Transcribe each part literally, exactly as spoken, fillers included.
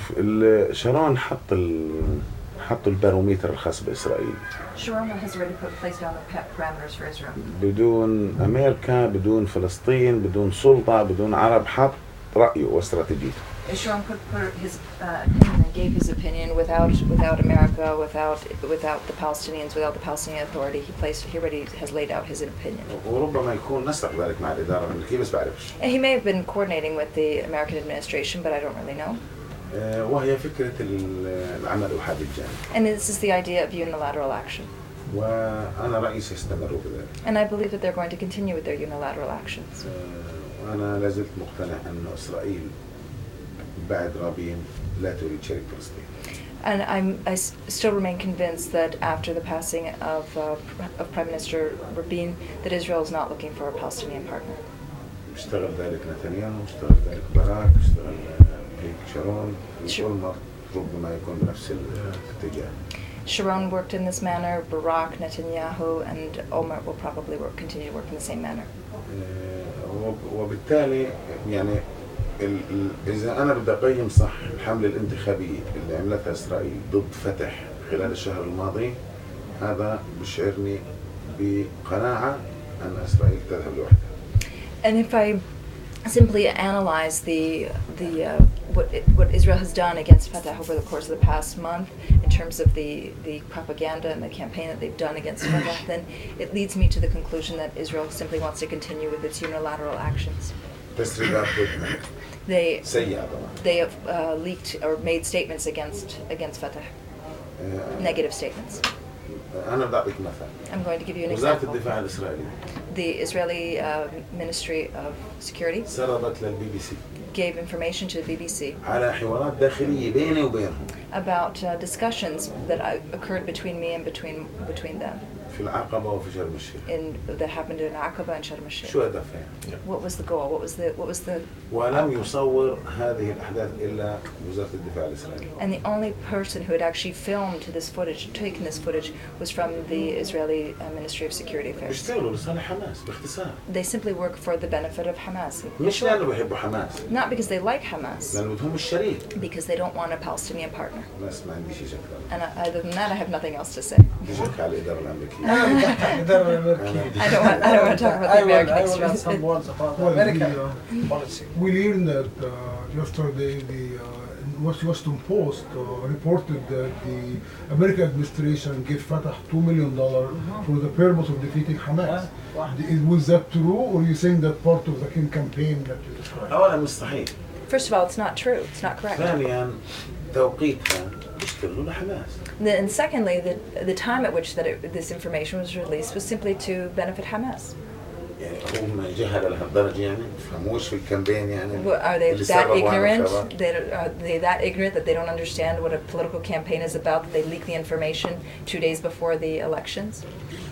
شوف ال- شارون حط ال حط الباروميتر الخاص بإسرائيل. Sharon has already put placed down the pa- parameters for Israel. بدون أمريكا، بدون فلسطين، بدون سلطة، بدون عرب، حط رأيه واستراتيجيته. Sharon put, put his uh, opinion and gave his opinion without without America, without without the Palestinians, without the Palestinian Authority. He placed he already has laid out his opinion. وربما يكون نسق ذلك مع الإدارة الأمريكية بس بعرفش. And he may have been coordinating with the American administration, but I don't really know. آه، وهي فكرة ال- العمل أحادي الجانب. And this is the idea of unilateral action. وأنا رأيي سيستمروا بذلك. And I believe that they're going to continue with their unilateral actions. آه، وأنا لازلت مقتنع أن إسرائيل بعد رابين لا تريد شريك فلسطين. And I'm, I s- still remain convinced that after the passing of, uh, of Prime Minister Rabin, that Israel is not looking for a Palestinian partner. اشتغل ذلك نتنياهو، اشتغل ذلك باراك، اشتغل آه، هيك شارون، شو- أولمرت ربما يكون بنفس الاتجاه. Sharon worked in this manner, Barak, Netanyahu, and Omar will probably work, continue to work in the same manner. آه، وب- وبالتالي يعني ال- ال- إذا أنا بدي أقيم صح الحملة الانتخابية اللي عملتها إسرائيل ضد فتح خلال الشهر الماضي، هذا بشعرني بقناعة أن إسرائيل تذهب لوحدها. And if I simply analyze the the uh, what it, what Israel has done against Fatah over the course of the past month in terms of the the propaganda and the campaign that they've done against Fatah, then it leads me to the conclusion that Israel simply wants to continue with its unilateral actions. تسريبات ضدنا They سيئة طبعا. they have uh, leaked or made statements against against Fatah, آه، negative statements. أنا بدي أعطيك مثال. I'm going to give you an وزارة example. الدفاع الإسرائيلي The Israeli uh, Ministry of Security سربت للبي بي سي gave information to the B B C على حوارات داخلية بيني وبينهم about uh, discussions that uh, occurred between me and between between them في العقبة وفي شرم الشيخ. in that happened in Aqaba and Sharm el-Sheikh. شو هدفها؟ What was the goal? What was the what was the ولم يصور هذه الأحداث إلا وزارة الدفاع الإسرائيلي. and the only person who had actually filmed this footage, taken this footage, was from the Israeli uh, Ministry of Security Affairs. بيشتغلوا لصالح حماس باختصار. They simply work for the benefit of Hamas. مش لأنه بيحبوا حماس، Not because they like Hamas, لأنه بدهم الشريك. because they don't want a Palestinian partner. بس ما عندي شيء شكله. And uh, other than that, I have nothing else to say. بدي أحكي على الإدارة الأمريكية. الإدارة الأمريكية. I don't want I don't want to talk about the I will, American I will add some extreme. words about the Well, American the, uh, policy. We learned that uh, yesterday the uh, West- Washington Post uh, reported that the American administration gave Fatah two million dollars for the purpose of defeating Hamas. Wow. Is- Was that true, or you think that part of the campaign that you described? أولا مش صحيح. First of all, it's not true. It's not correct. ثانيا توقيتها بيشتغلوا لحماس. And secondly, the the time at which that it, this information was released was simply to benefit Hamas. يعني هم جهلة لهالدرجة يعني بفهموش في الكامبين يعني. What, are they اللي that سربوا عن ignorant? الخبر. They, are they that ignorant that they don't understand what a political campaign is about? That they leak the information two days before the elections?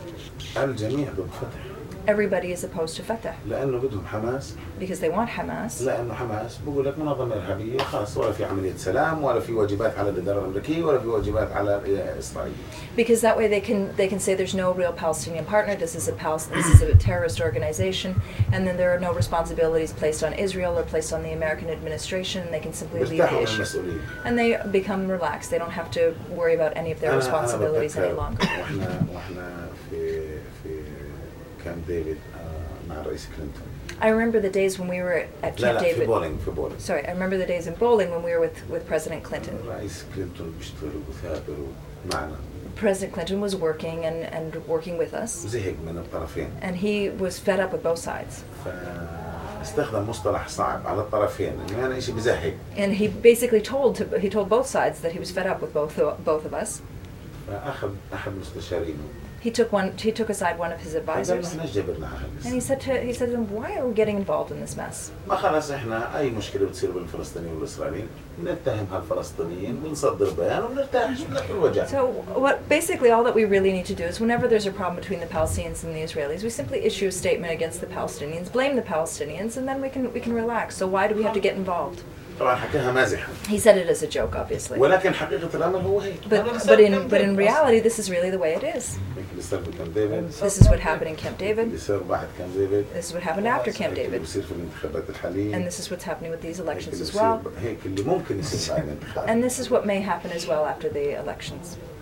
الجميع ضد فتح. Everybody is opposed to Fatah لأنه بدهم حماس، because they want Hamas. لأنه حماس بقول لك منظمة إرهابية خلاص ولا في عملية سلام ولا في واجبات على الإدارة الأمريكية ولا في واجبات على إسرائيل. Because that way they can they can say there's no real Palestinian partner. This is a Pal- this is a terrorist organization, and then there are no responsibilities placed on Israel or placed on the American administration. And they can simply leave بيرتاحوا the من issue, المسؤولية. and they become relaxed. They don't have to worry about any of their أنا- responsibilities أنا any بتذكر longer. وإحنا وإحنا في في كامب ديفيد آه، مع الرئيس كلينتون. I remember the days when we were at لا Camp لا في David. بولينج في بولينج. Sorry, I remember the days in Bowling when we were with, with President Clinton. الرئيس كلينتون بيشتغل وثابر معنا. President Clinton was working and, and working with us, زهق من الطرفين. and he was fed up with both sides. فاستخدم مصطلح صعب على الطرفين إنه أنا إشي بزهق. And he basically told to, he told both sides that he was fed up with both both of us. فأخذ أحد مستشارينه. He took one. He took aside one of his قال advisors, إحنا إيش جبرنا على and he هالقصة؟ said to he said to them, "Why are we getting involved in this mess? ما خلاص إحنا أي مشكلة بتصير بين الفلسطينيين والإسرائيليين نتهم هالفلسطينيين ونصدر بيان ونرتاح شو بدك الوجع. So what basically all that we really need to do is whenever there's a problem between the Palestinians and the Israelis, we simply issue a statement against the Palestinians, blame the Palestinians, and then we can we can relax. So why do we have to get involved?" طبعا حكاها مازحا، He said it as a joke, obviously. ولكن حقيقة الأمر هو هيك. But, but in but in reality, this is really the way it is. هيك اللي صار بكامب ديفيد، This is what happened in Camp اللي David. صار بعد كامب ديفيد، This is what happened after Camp هيك اللي David. بصير في الانتخابات الحالية، And this is what's happening with these هيك elections اللي as بصير well. هيك اللي ممكن يصير بعد الانتخابات. And this is what may happen as well after the elections.